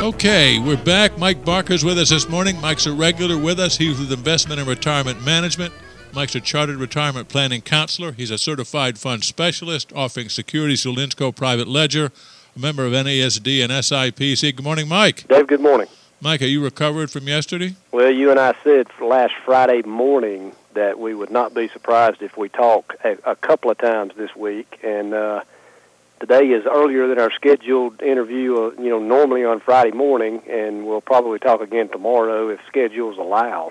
Okay, we're back. Mike Barker's with us this morning. Mike's a regular with us. He's with Investment and Retirement Management. Mike's a chartered retirement planning counselor. He's a certified fund specialist offering securities to Linsco Private Ledger, a member of NASD and SIPC. Good morning, Mike. Dave, good morning. Mike, are you recovered from yesterday? Well, you and I said last Friday morning that we would not be surprised if we talk a couple of times this week, and today is earlier than our scheduled interview, normally on Friday morning, and we'll probably talk again tomorrow if schedules allow.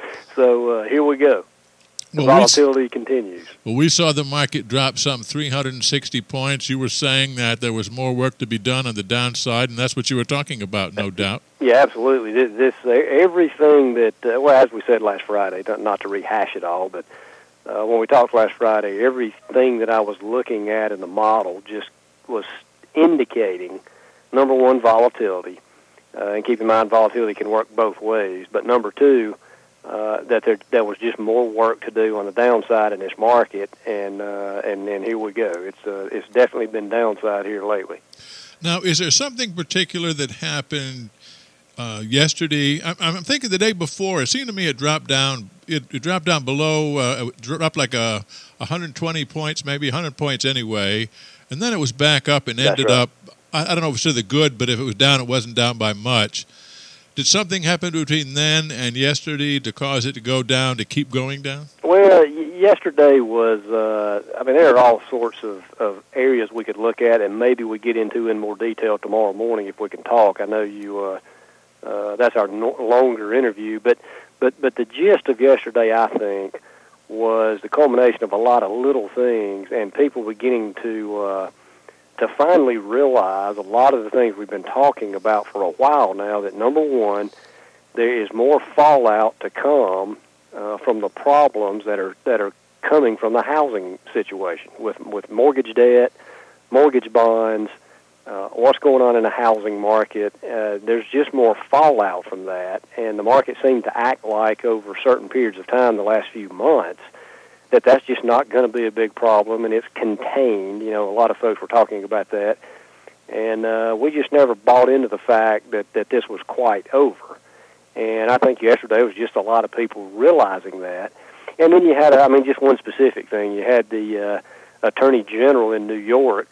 So here we go. The volatility continues. Well, we saw the market drop some 360 points. You were saying that there was more work to be done on the downside, and that's what you were talking about, no doubt. Yeah, absolutely. This everything that, as we said last Friday, not to rehash it all, but when we talked last Friday, everything that I was looking at in the model just was indicating, number one, volatility. And keep in mind, volatility can work both ways. But number two, that there was just more work to do on the downside in this market, and here we go. It's definitely been downside here lately. Now, is there something particular that happened yesterday? I'm thinking the day before. It seemed to me it dropped down. It dropped down below. It dropped like 120 points, maybe 100 points anyway, and then it was back up and ended up. I don't know if it's to the good, but if it was down, it wasn't down by much. Did something happen between then and yesterday to cause it to go down, to keep going down? Well, yesterday was, there are all sorts of areas we could look at, and maybe we get into in more detail tomorrow morning if we can talk. I know you, that's our longer interview, but the gist of yesterday, I think, was the culmination of a lot of little things and people beginning to finally realize a lot of the things we've been talking about for a while now, that number one, there is more fallout to come from the problems that are coming from the housing situation with mortgage debt, mortgage bonds, what's going on in the housing market. There's just more fallout from that, and the market seemed to act like over certain periods of time the last few months that's just not going to be a big problem, and it's contained. A lot of folks were talking about that, and we just never bought into the fact that this was quite over. And I think yesterday was just a lot of people realizing that. And then you had, just one specific thing. You had the Attorney General in New York,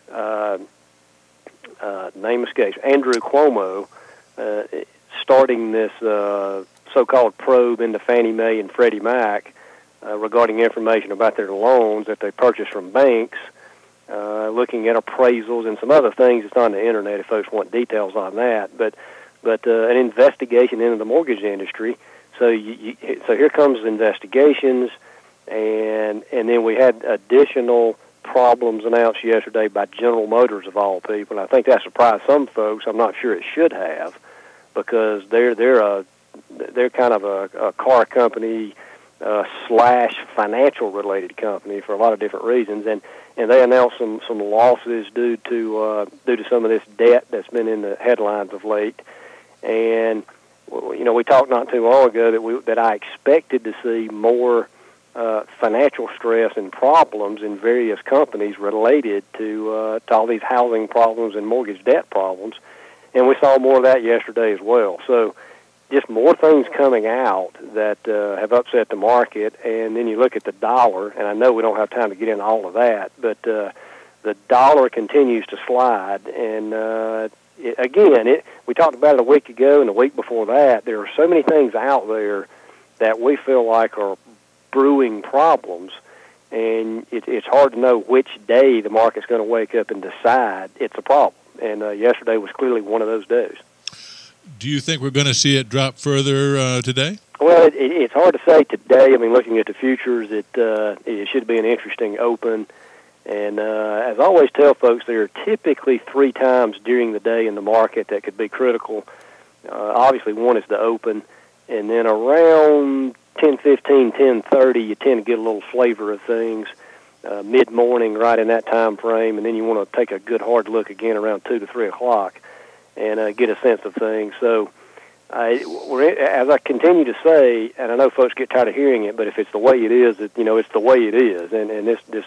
name escapes, Andrew Cuomo, starting this so-called probe into Fannie Mae and Freddie Mac, regarding information about their loans that they purchased from banks, looking at appraisals and some other things. It's on the internet if folks want details on that. But an investigation into the mortgage industry. So so here comes investigations, and then we had additional problems announced yesterday by General Motors of all people. And I think that surprised some folks. I'm not sure it should have, because they're kind of a car company. Slash financial related company for a lot of different reasons, and they announced some losses due to some of this debt that's been in the headlines of late. And we talked not too long ago that I expected to see more financial stress and problems in various companies related to all these housing problems and mortgage debt problems, and we saw more of that yesterday as well. So just more things coming out that have upset the market. And then you look at the dollar, and I know we don't have time to get into all of that, but the dollar continues to slide. And we talked about it a week ago and the week before that. There are so many things out there that we feel like are brewing problems, and it's hard to know which day the market's going to wake up and decide it's a problem. And yesterday was clearly one of those days. Do you think we're going to see it drop further today? Well, it's hard to say today. Looking at the futures, it should be an interesting open. And as I always tell folks, there are typically 3 times during the day in the market that could be critical. Obviously, one is the open, and then around 10:15, 10:30, you tend to get a little flavor of things. Mid-morning, right in that time frame, and then you want to take a good hard look again around 2 to 3 o'clock. And get a sense of things. So, as I continue to say, and I know folks get tired of hearing it, but if it's the way it is, it's the way it is. And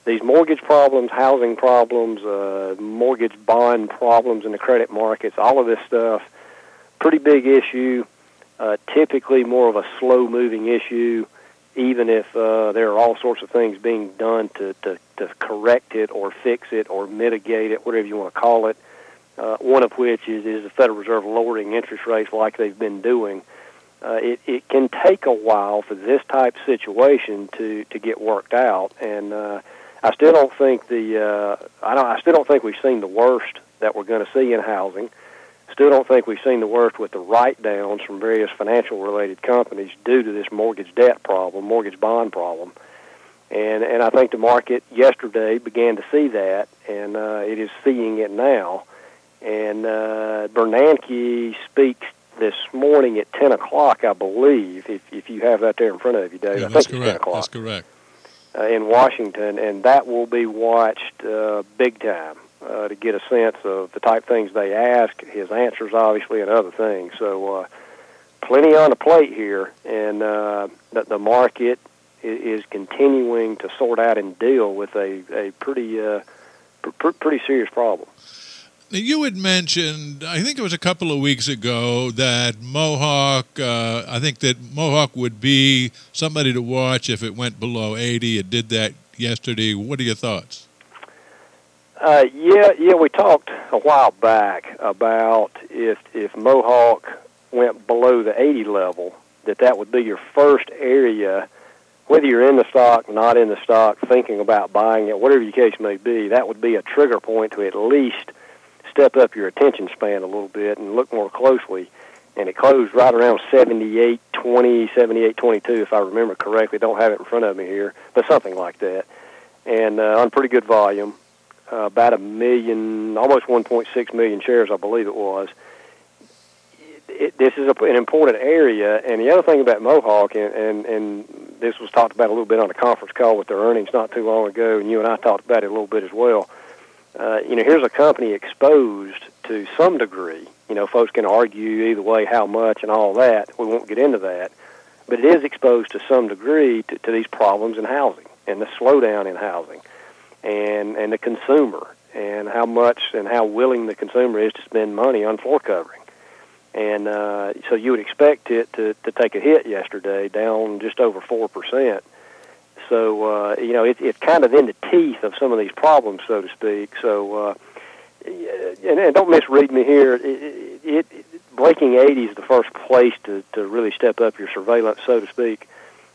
these mortgage problems, housing problems, mortgage bond problems in the credit markets, all of this stuff, pretty big issue, typically more of a slow-moving issue, even if there are all sorts of things being done to correct it or fix it or mitigate it, whatever you want to call it, one of which is the Federal Reserve lowering interest rates like they've been doing. It can take a while for this type of situation to get worked out, and I still don't think I still don't think we've seen the worst that we're going to see in housing. Still don't think we've seen the worst with the write-downs from various financial-related companies due to this mortgage debt problem, mortgage bond problem. And I think the market yesterday began to see that, and it is seeing it now. And Bernanke speaks this morning at 10 o'clock, I believe, if you have that there in front of you, Dave. Yeah, I think that's it's correct. 10 o'clock. That's correct. In Washington, and that will be watched big time to get a sense of the type of things they ask, his answers, obviously, and other things. So plenty on the plate here, and the market is continuing to sort out and deal with a pretty serious problem. Now, you had mentioned, I think it was a couple of weeks ago, that Mohawk, I think that Mohawk would be somebody to watch if it went below 80. It did that yesterday. What are your thoughts? Yeah, we talked a while back about if Mohawk went below the 80 level, that would be your first area, whether you're in the stock, not in the stock, thinking about buying it, whatever your case may be, that would be a trigger point to at least step up your attention span a little bit and look more closely. And it closed right around 78.20, 78.22, if I remember correctly. Don't have it in front of me here, but something like that. And on pretty good volume, about 1 million, almost 1.6 million shares, I believe it was. This is an important area. And the other thing about Mohawk, and this was talked about a little bit on a conference call with their earnings not too long ago, and you and I talked about it a little bit as well. Here's a company exposed to some degree. Folks can argue either way how much and all that. We won't get into that. But it is exposed to some degree to these problems in housing and the slowdown in housing and the consumer and how much and how willing the consumer is to spend money on floor covering. And so you would expect it to take a hit yesterday, down just over 4%. So, it's kind of in the teeth of some of these problems, so to speak. So, and don't misread me here. Breaking 80 is the first place to really step up your surveillance, so to speak.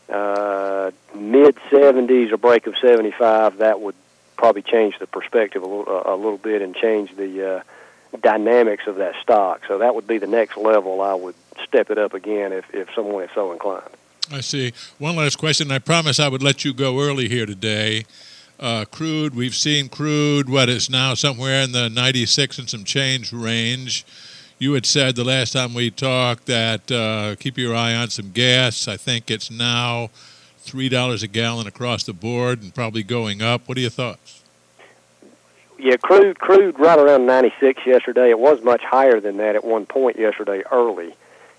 Mid-70s, a break of 75, that would probably change the perspective a little bit and change the dynamics of that stock. So that would be the next level. I would step it up again if someone is so inclined. I see. One last question. I promise I would let you go early here today. Crude, we've seen crude, what is now somewhere in the 96 and some change range. You had said the last time we talked that keep your eye on some gas. I think it's now $3 a gallon across the board and probably going up. What are your thoughts? Yeah, crude right around 96 yesterday. It was much higher than that at one point yesterday early.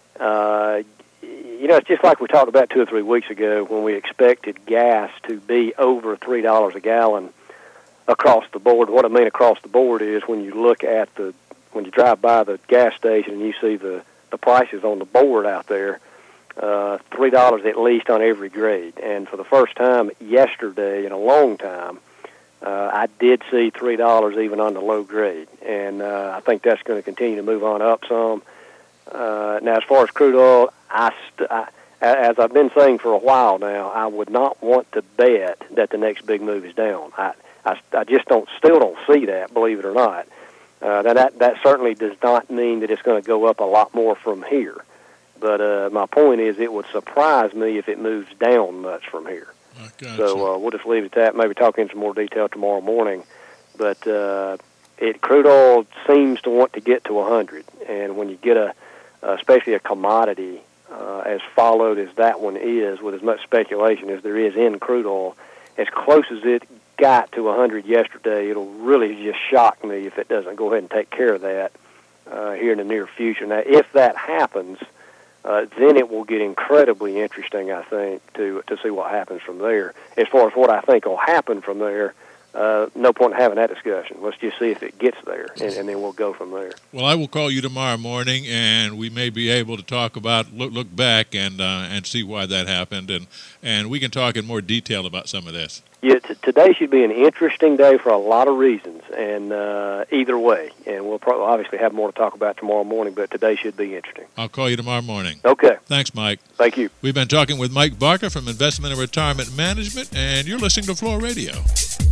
It's just like we talked about 2 or 3 weeks ago when we expected gas to be over $3 a gallon across the board. What I mean across the board is when you look at when you drive by the gas station and you see the prices on the board out there, $3 at least on every grade. And for the first time yesterday in a long time, I did see $3 even on the low grade. And I think that's going to continue to move on up some. Now, as far as crude oil, as I've been saying for a while now, I would not want to bet that the next big move is down. I just still don't see that, believe it or not. That certainly does not mean that it's going to go up a lot more from here. But my point is it would surprise me if it moves down much from here. Gotcha. So we'll just leave it at that, maybe talk in some more detail tomorrow morning. But crude oil seems to want to get to 100. And when you get especially a commodity as followed as that one is, with as much speculation as there is in crude oil, as close as it got to 100 yesterday, it'll really just shock me if it doesn't go ahead and take care of that here in the near future. Now, if that happens, then it will get incredibly interesting, I think, to see what happens from there. As far as what I think will happen from there, no point in having that discussion. Let's just see if it gets there, and then we'll go from there. Well, I will call you tomorrow morning, and we may be able to talk about look back and see why that happened, and we can talk in more detail about some of this. Yeah, today should be an interesting day for a lot of reasons, and either way, and we'll probably obviously have more to talk about tomorrow morning, but today should be interesting. I'll call you tomorrow morning. Okay. Thanks, Mike. Thank you. We've been talking with Mike Barker from Investment and Retirement Management, and you're listening to Floor Radio.